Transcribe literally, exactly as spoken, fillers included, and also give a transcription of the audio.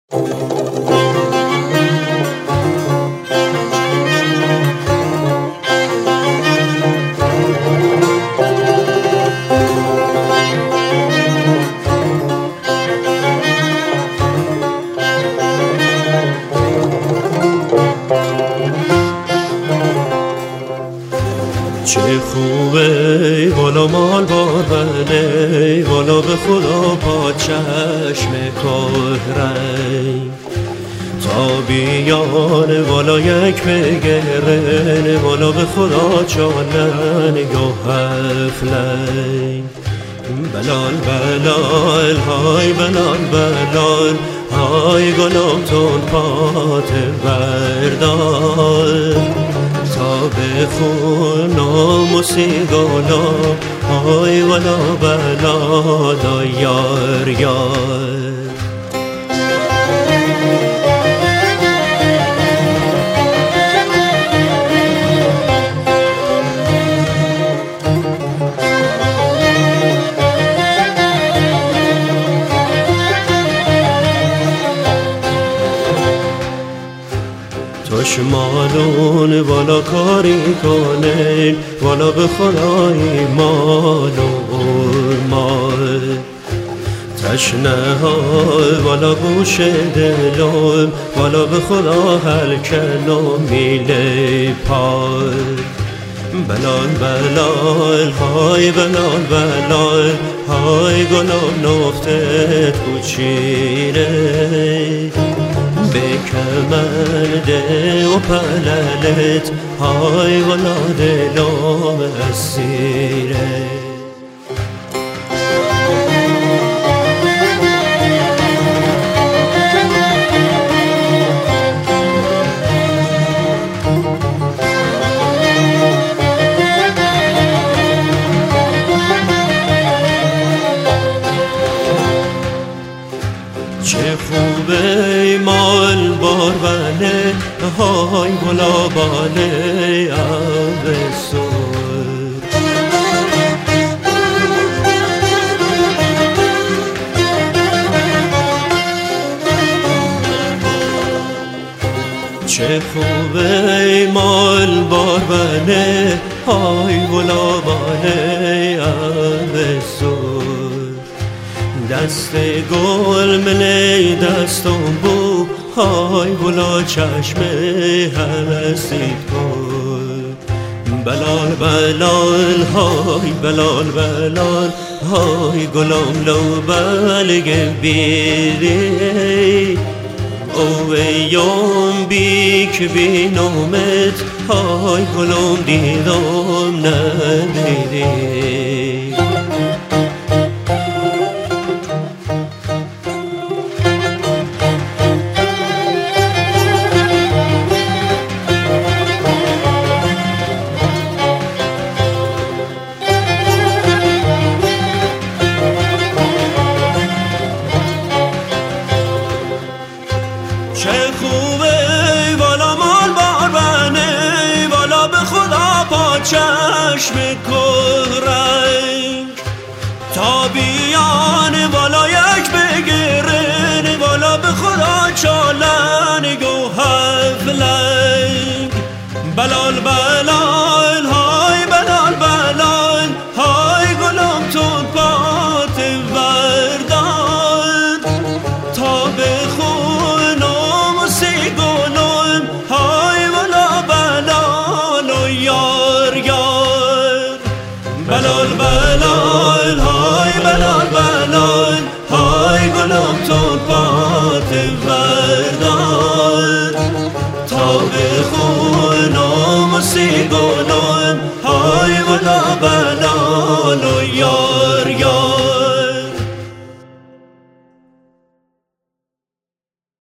چه خوبه والا مال بارونه، والا به خدا با چشم کهرنگ تا بیان والا یک بگرن، والا به خدا چالن یا هفلنگ. بلال بلال های بلال بلال های گلم تون پات بردار تا بخون ناموسی گلا های ولا بلال یار یار. چشمانون والا کاری کنن، والا به خدای مال و مال تشنه های والا گوش دلم، والا به خدا هر کنم میله پای. بلال بلال های بلال بلال های گلم نفتت کوچینه به کمرده و پللت های والا دلم اسیره. چه خوبه مال بارونه های والا باله عبسور. چه خوبه مال بارونه های والا باله عبسور. دست گل منی دستم بو های بلا چشم هستید کن. بلال بلال های بلال بلال های گلم لو بلگ بیری او یوم بیک بی نومت های گلم دیدم ندیدی. چه خوبه والا مال بارونه، والا به خدا با چشم کهرنگ تا بیان والا یک بگرن، والا به خدا چالن و هفلنگ. بلال بلال های بلال بلال های گلم تون پات وردان تا بخون گلم های والا بلال و یار یار. بلال بلال های بلال بلال های گلم تون پات وردان تا بخونم سی گل